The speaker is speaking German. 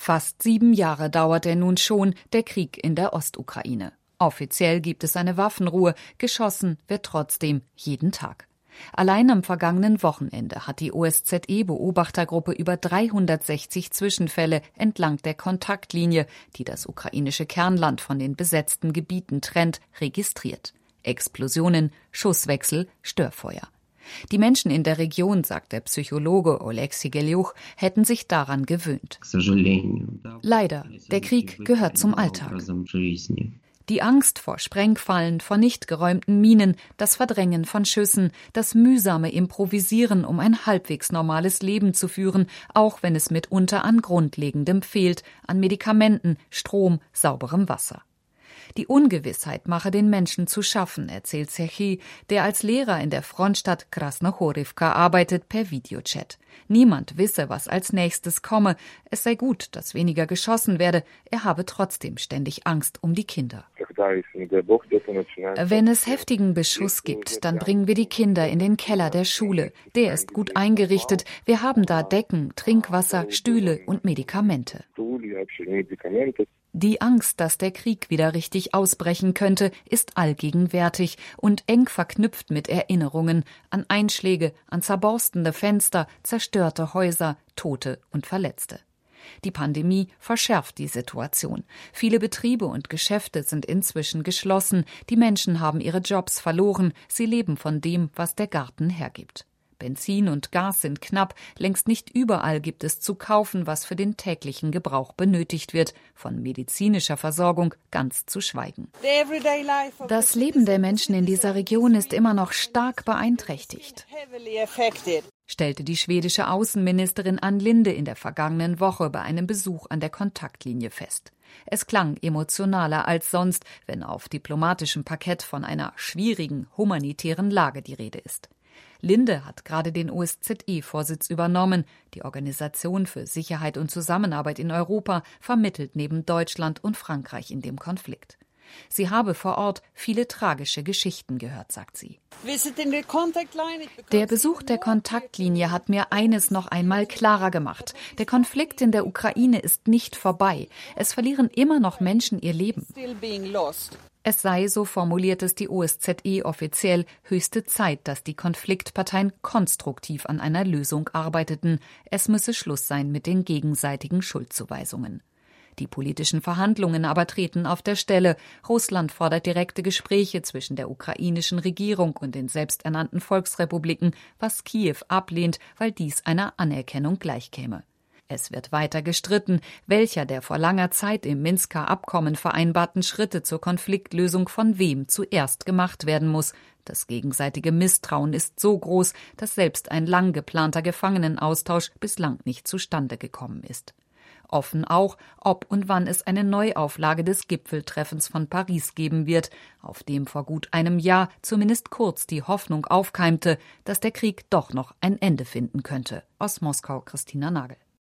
Fast 7 Jahre dauert er nun schon, der Krieg in der Ostukraine. Offiziell gibt es eine Waffenruhe, geschossen wird trotzdem jeden Tag. Allein am vergangenen Wochenende hat die OSZE-Beobachtergruppe über 360 Zwischenfälle entlang der Kontaktlinie, die das ukrainische Kernland von den besetzten Gebieten trennt, registriert. Explosionen, Schusswechsel, Störfeuer. Die Menschen in der Region, sagt der Psychologe Oleksiy Geljuch, hätten sich daran gewöhnt. Leider, der Krieg gehört zum Alltag. Die Angst vor Sprengfallen, vor nicht geräumten Minen, das Verdrängen von Schüssen, das mühsame Improvisieren, um ein halbwegs normales Leben zu führen, auch wenn es mitunter an Grundlegendem fehlt, an Medikamenten, Strom, sauberem Wasser. Die Ungewissheit mache den Menschen zu schaffen, erzählt Serhij, der als Lehrer in der Frontstadt Krasnochorivka arbeitet, per Videochat. Niemand wisse, was als nächstes komme. Es sei gut, dass weniger geschossen werde. Er habe trotzdem ständig Angst um die Kinder. Wenn es heftigen Beschuss gibt, dann bringen wir die Kinder in den Keller der Schule. Der ist gut eingerichtet. Wir haben da Decken, Trinkwasser, Stühle und Medikamente. Die Angst, dass der Krieg wieder richtig ausbrechen könnte, ist allgegenwärtig und eng verknüpft mit Erinnerungen an Einschläge, an zerborstene Fenster, zerstörte Häuser, Tote und Verletzte. Die Pandemie verschärft die Situation. Viele Betriebe und Geschäfte sind inzwischen geschlossen, die Menschen haben ihre Jobs verloren, sie leben von dem, was der Garten hergibt. Benzin und Gas sind knapp, längst nicht überall gibt es zu kaufen, was für den täglichen Gebrauch benötigt wird, von medizinischer Versorgung ganz zu schweigen. Das Leben der Menschen in dieser Region ist immer noch stark beeinträchtigt, stellte die schwedische Außenministerin Ann Linde in der vergangenen Woche bei einem Besuch an der Kontaktlinie fest. Es klang emotionaler als sonst, wenn auf diplomatischem Parkett von einer schwierigen humanitären Lage die Rede ist. Linde hat gerade den OSZE-Vorsitz übernommen. Die Organisation für Sicherheit und Zusammenarbeit in Europa vermittelt neben Deutschland und Frankreich in dem Konflikt. Sie habe vor Ort viele tragische Geschichten gehört, sagt sie. Der Besuch der Kontaktlinie hat mir eines noch einmal klarer gemacht. Der Konflikt in der Ukraine ist nicht vorbei. Es verlieren immer noch Menschen ihr Leben. Es sei, so formuliert es die OSZE offiziell, höchste Zeit, dass die Konfliktparteien konstruktiv an einer Lösung arbeiteten. Es müsse Schluss sein mit den gegenseitigen Schuldzuweisungen. Die politischen Verhandlungen aber treten auf der Stelle. Russland fordert direkte Gespräche zwischen der ukrainischen Regierung und den selbsternannten Volksrepubliken, was Kiew ablehnt, weil dies einer Anerkennung gleichkäme. Es wird weiter gestritten, welcher der vor langer Zeit im Minsker Abkommen vereinbarten Schritte zur Konfliktlösung von wem zuerst gemacht werden muss. Das gegenseitige Misstrauen ist so groß, dass selbst ein lang geplanter Gefangenenaustausch bislang nicht zustande gekommen ist. Offen auch, ob und wann es eine Neuauflage des Gipfeltreffens von Paris geben wird, auf dem vor gut einem Jahr zumindest kurz die Hoffnung aufkeimte, dass der Krieg doch noch ein Ende finden könnte. Aus Moskau, Christina Nagel.